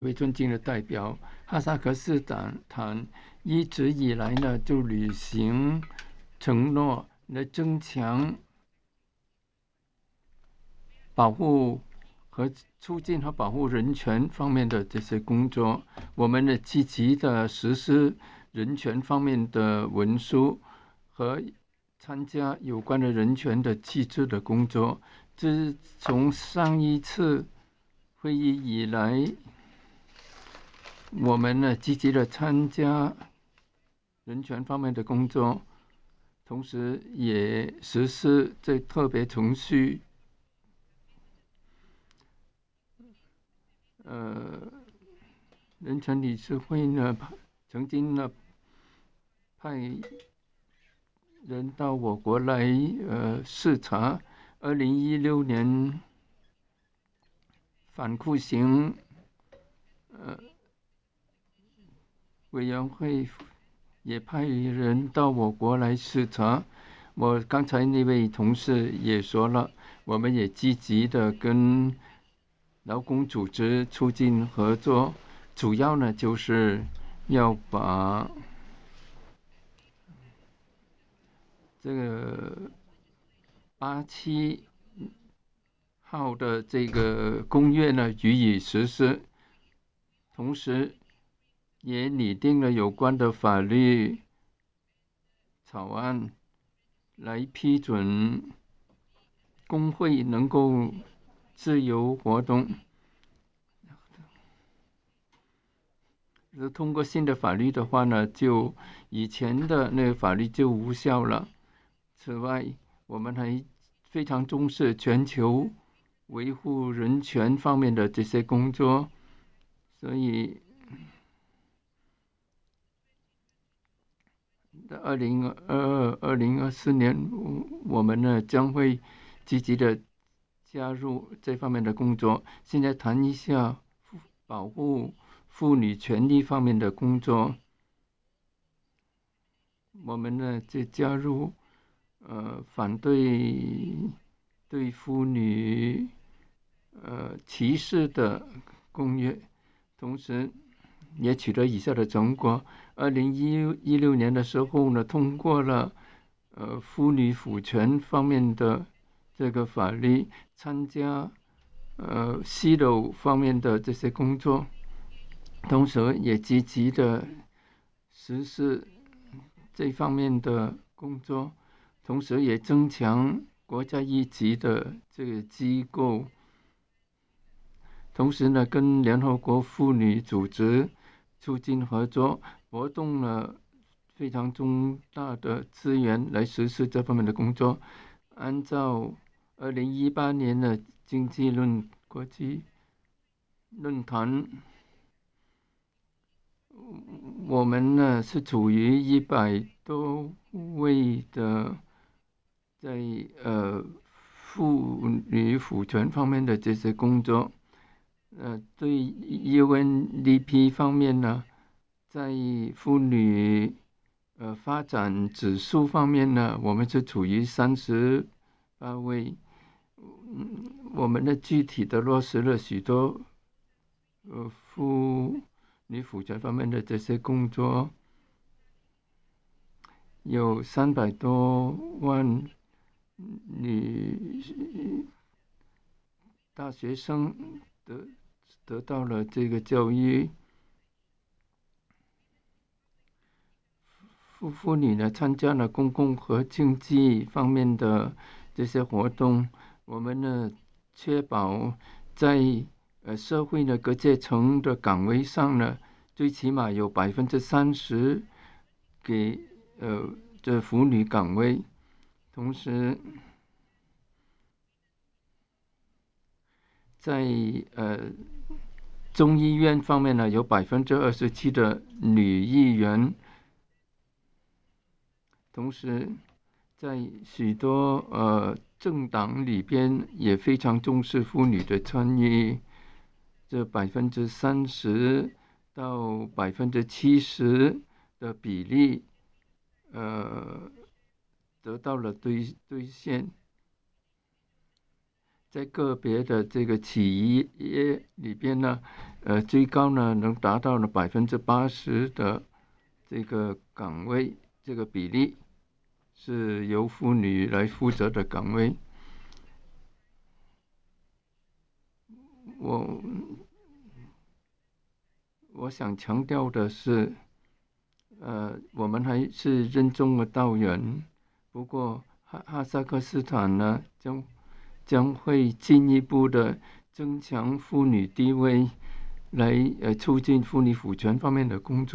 为尊敬的代表，哈萨克斯坦一直以来呢，就履行承诺，来增强保护和促进和保护人权方面的这些工作。我们呢，积极的实施人权方面的文书和参加有关的人权的机制的工作。自从上一次会议以来，我们呢积极的参加人权方面的工作，同时也实施这特别程序。人权理事会呢曾经呢派人到我国来视察。2016年反酷刑委员会也派人到我国来视察。我刚才那位同事也说了，我们也积极的跟劳工组织促进合作，主要呢就是要把这个87号的这个公约呢予以实施，同时也拟定了有关的法律草案，来批准工会能够自由活动。通过新的法律的话呢，就以前的那个法律就无效了。此外，我们还非常重视全球维护人权方面的这些工作，所以在2024年，我们呢将会积极的加入这方面的工作。现在谈一下保护妇女权利方面的工作。我们呢就加入反对妇女歧视的公约，同时也取得以下的成果。2016年的时候呢，通过了妇女妇权方面的这个法律，参加西楼方面的这些工作，同时也积极的实施这方面的工作，同时也增强国家一级的这个机构，同时呢，跟联合国妇女组织促进合作，活动了非常重大的资源来实施这方面的工作。按照2018年的经济国际论坛，我们呢是处于100多位的在妇女妇权方面的这些工作。对 UNDP 方面呢，在妇女发展指数方面呢，我们是处于38位。我们的具体的落实了许多妇女妇权方面的这些工作，有300多万女大学生得到了这个教育。妇女呢参加了公共和经济方面的这些活动。我们呢确保在社会的各阶层的岗位上呢，最起码有30%给这妇女岗位。同时在众议院方面呢，有27%的女议员。同时在许多政党里边也非常重视妇女的参与，这30%到70%的比例得到了兑现。在个别的这个企业里边呢， 最高呢能达到了80%的这个岗位，这个比例是由妇女来负责的岗位。我想强调的是，我们还是任重的道远，不过哈萨克斯坦呢将会进一步的增强妇女地位，来促进妇女赋权方面的工作。